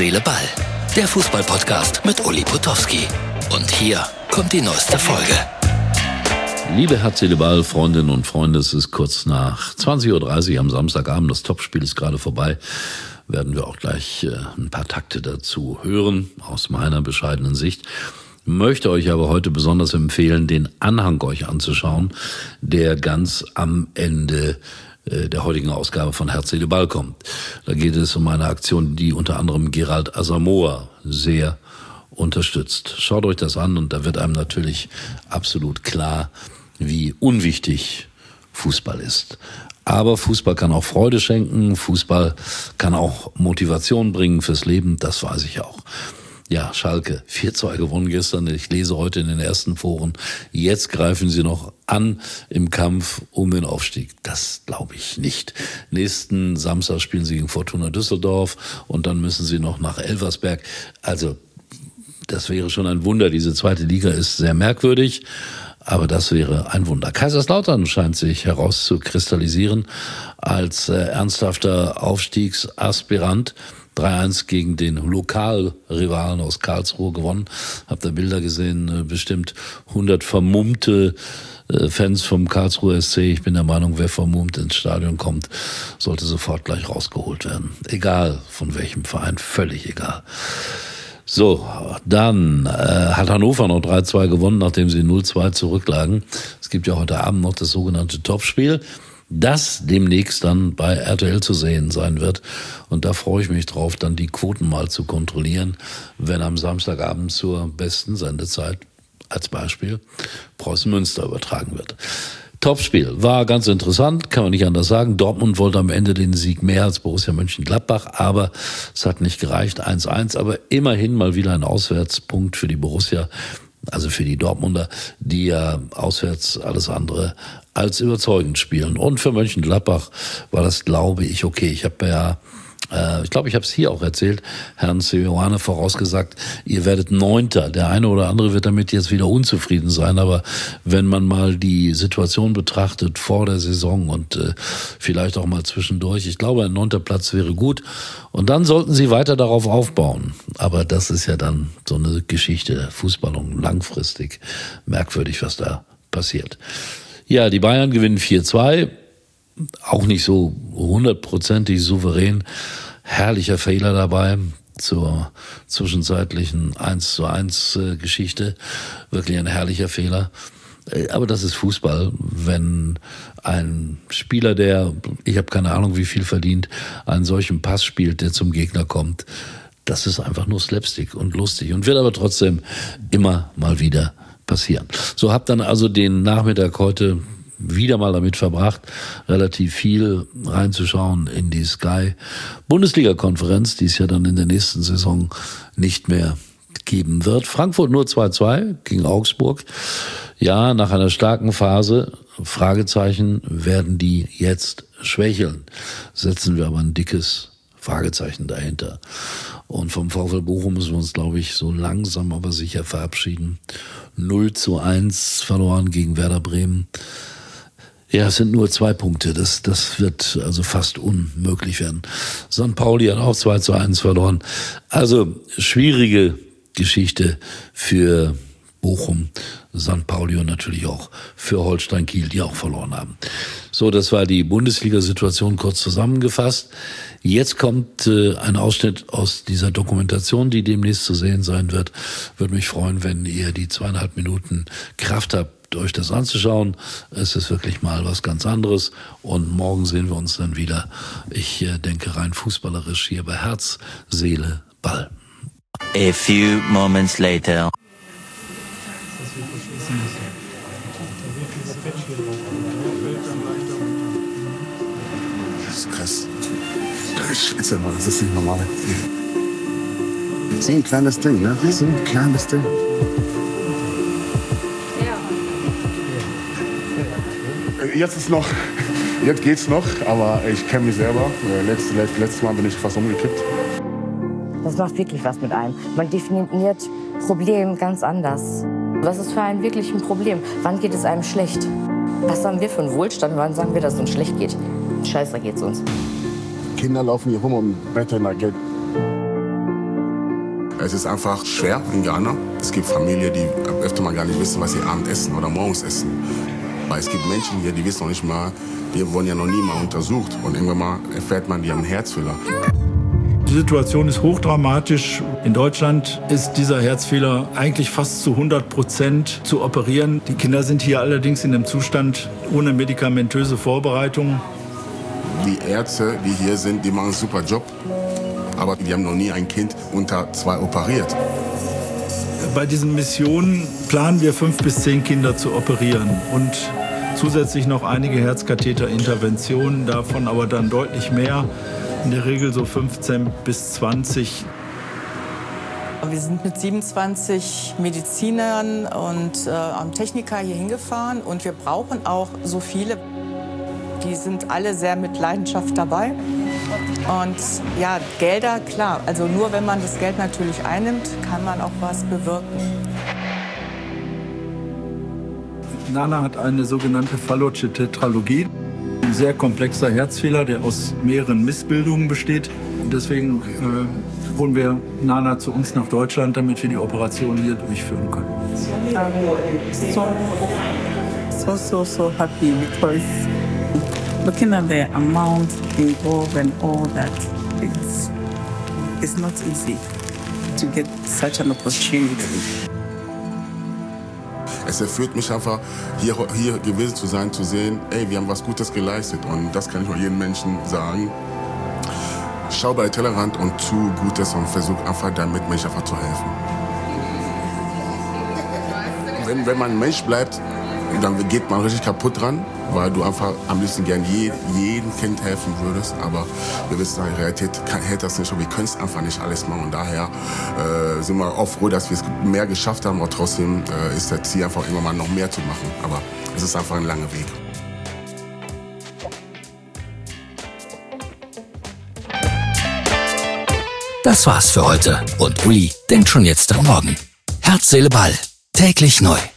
Seele, Ball. Der Fußball-Podcast mit Uli Potowski. Und hier kommt die neueste Folge. Liebe Herz, Seele, Ball, Freundinnen und Freunde, es ist kurz nach 20.30 Uhr am Samstagabend. Das Topspiel ist gerade vorbei. Werden wir auch gleich ein paar Takte dazu hören, aus meiner bescheidenen Sicht. Möchte euch aber heute besonders empfehlen, den Anhang euch anzuschauen, der ganz am Ende der heutigen Ausgabe von Herz, Seele, Ball kommt. Da geht es um eine Aktion, die unter anderem Gerald Asamoah sehr unterstützt. Schaut euch das an und da wird einem natürlich absolut klar, wie unwichtig Fußball ist. Aber Fußball kann auch Freude schenken, Fußball kann auch Motivation bringen fürs Leben, das weiß ich auch. Ja, Schalke, 4-2 gewonnen gestern. Ich lese heute in den ersten Foren, jetzt greifen sie noch an im Kampf um den Aufstieg. Das glaube ich nicht. Nächsten Samstag spielen sie gegen Fortuna Düsseldorf und dann müssen sie noch nach Elversberg. Also, das wäre schon ein Wunder. Diese zweite Liga ist sehr merkwürdig, aber das wäre ein Wunder. Kaiserslautern scheint sich herauszukristallisieren als ernsthafter Aufstiegsaspirant. 3-1 gegen den Lokalrivalen aus Karlsruhe gewonnen. Habt ihr Bilder gesehen? Bestimmt 100 vermummte Fans vom Karlsruher SC. Ich bin der Meinung, wer vermummt ins Stadion kommt, sollte sofort gleich rausgeholt werden. Egal von welchem Verein, völlig egal. So, dann hat Hannover noch 3-2 gewonnen, nachdem sie 0-2 zurücklagen. Es gibt ja heute Abend noch das sogenannte Topspiel, das demnächst dann bei RTL zu sehen sein wird. Und da freue ich mich drauf, dann die Quoten mal zu kontrollieren, wenn am Samstagabend zur besten Sendezeit als Beispiel Preußen Münster übertragen wird. Topspiel war ganz interessant, kann man nicht anders sagen. Dortmund wollte am Ende den Sieg mehr als Borussia Mönchengladbach, aber es hat nicht gereicht, 1-1. Aber immerhin mal wieder ein Auswärtspunkt für die Borussia, also für die Dortmunder, die ja auswärts alles andere als überzeugend spielen. Und für Mönchengladbach war das, glaube ich, okay. Ich habe es hier auch erzählt, Herrn Seoane vorausgesagt, ihr werdet Neunter. Der eine oder andere wird damit jetzt wieder unzufrieden sein, aber wenn man mal die Situation betrachtet vor der Saison und vielleicht auch mal zwischendurch, ich glaube, ein 9. Platz wäre gut. Und dann sollten sie weiter darauf aufbauen. Aber das ist ja dann so eine Geschichte, Fußball und langfristig merkwürdig, was da passiert. Ja, die Bayern gewinnen 4-2. Auch nicht so 100%ig souverän. Herrlicher Fehler dabei zur zwischenzeitlichen 1:1 Geschichte. Wirklich ein herrlicher Fehler. Aber das ist Fußball, wenn ein Spieler, der, ich habe keine Ahnung wie viel verdient, einen solchen Pass spielt, der zum Gegner kommt. Das ist einfach nur Slapstick und lustig und wird aber trotzdem immer mal wieder passieren. So, hab dann also den Nachmittag heute wieder mal damit verbracht, relativ viel reinzuschauen in die Sky-Bundesliga-Konferenz, die es ja dann in der nächsten Saison nicht mehr geben wird. Frankfurt nur 2-2 gegen Augsburg. Ja, nach einer starken Phase, Fragezeichen, werden die jetzt schwächeln. Setzen wir aber ein dickes Fragezeichen dahinter. Und vom VfL Bochum müssen wir uns, glaube ich, so langsam aber sicher verabschieden. 0:1 verloren gegen Werder Bremen. Ja, es sind nur 2 Punkte. Das wird also fast unmöglich werden. St. Pauli hat auch 2:1 verloren. Also schwierige Geschichte für Bochum, St. Pauli und natürlich auch für Holstein Kiel, die auch verloren haben. So, das war die Bundesliga-Situation kurz zusammengefasst. Jetzt kommt ein Ausschnitt aus dieser Dokumentation, die demnächst zu sehen sein wird. Würde mich freuen, wenn ihr die 2,5 Minuten Kraft habt, euch das anzuschauen. Es ist wirklich mal was ganz anderes und morgen sehen wir uns dann wieder. Ich denke rein fußballerisch hier bei Herz, Seele, Ball. A few moments later. Das ist krass. Scheiße, Mann, das ist nicht normal. Das ist ein kleines Ding, ne? Das ist ein kleines Ding. Jetzt geht's noch, aber ich kenne mich selber. Letztes Mal bin ich fast umgekippt. Das macht wirklich was mit einem. Man definiert Problem ganz anders. Was ist für einen wirklich ein Problem? Wann geht es einem schlecht? Was haben wir für einen Wohlstand? Wann sagen wir, dass es uns schlecht geht? Scheiße geht's uns. Kinder laufen hier rum und betteln nach Geld. Es ist einfach schwer in Ghana. Es gibt Familien, die öfter mal gar nicht wissen, was sie abends essen oder morgens essen. Aber es gibt Menschen hier, die wissen noch nicht mal, die wurden ja noch nie mal untersucht. Und irgendwann mal erfährt man, die haben einen Herzfehler. Die Situation ist hochdramatisch. In Deutschland ist dieser Herzfehler eigentlich fast zu 100% zu operieren. Die Kinder sind hier allerdings in einem Zustand ohne medikamentöse Vorbereitung. Die Ärzte, die hier sind, die machen einen super Job. Aber die haben noch nie ein Kind unter 2 operiert. Bei diesen Missionen planen wir 5 bis 10 Kinder zu operieren und zusätzlich noch einige Herzkatheterinterventionen, davon aber dann deutlich mehr. In der Regel so 15 bis 20. Wir sind mit 27 Medizinern und Techniker hier hingefahren und wir brauchen auch so viele. Die sind alle sehr mit Leidenschaft dabei. Und ja, Gelder, klar, also nur wenn man das Geld natürlich einnimmt, kann man auch was bewirken. Nana hat eine sogenannte Fallotche Tetralogie. Ein sehr komplexer Herzfehler, der aus mehreren Missbildungen besteht. Und deswegen holen wir Nana zu uns nach Deutschland, damit wir die Operation hier durchführen können. So happy because looking at the amount involved and all that, it's not easy to get such an opportunity. Es erfüllt mich einfach, hier gewesen zu sein, zu sehen, ey, wir haben was Gutes geleistet. Und das kann ich nur jedem Menschen sagen. Schau bei Tellerrand und tu Gutes und versuch einfach deinen Mitmenschen einfach zu helfen. Wenn man ein Mensch bleibt, dann geht man richtig kaputt dran, weil du einfach am liebsten gern jedem Kind helfen würdest. Aber wir wissen, die Realität hält das nicht und wir können es einfach nicht alles machen. Und daher sind wir auch froh, dass wir es mehr geschafft haben. Aber trotzdem ist das Ziel einfach immer mal noch mehr zu machen. Aber es ist einfach ein langer Weg. Das war's für heute und Uli denkt schon jetzt am Morgen. Herz, Seele, Ball. Täglich neu.